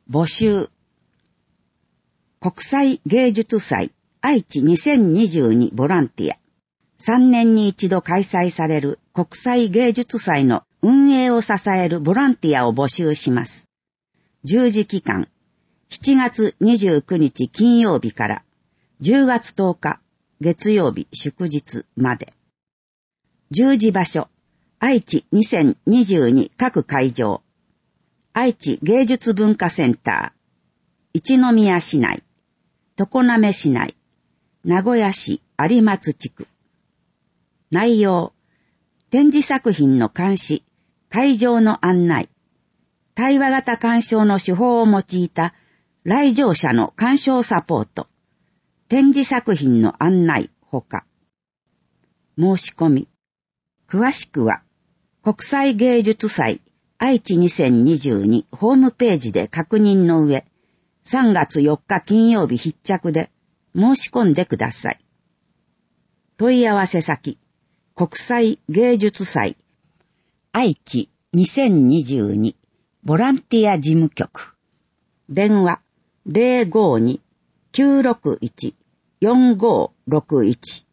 募集。国際芸術祭愛知2022ボランティア。3年に一度開催される国際芸術祭の運営を支えるボランティアを募集します。従事期間、7月29日金曜日から10月10日月曜日祝日まで。従事場所、愛知2022各会場。愛知芸術文化センター、一宮市内、常滑市内、名古屋市有松地区。内容、展示作品の監視、会場の案内、対話型鑑賞の手法を用いた来場者の鑑賞サポート、展示作品の案内ほか。申し込み。詳しくは、国際芸術祭愛知2022ホームページで確認の上、3月4日金曜日必着で申し込んでください。問い合わせ先、国際芸術祭愛知2022ボランティア事務局。電話 052-961-4561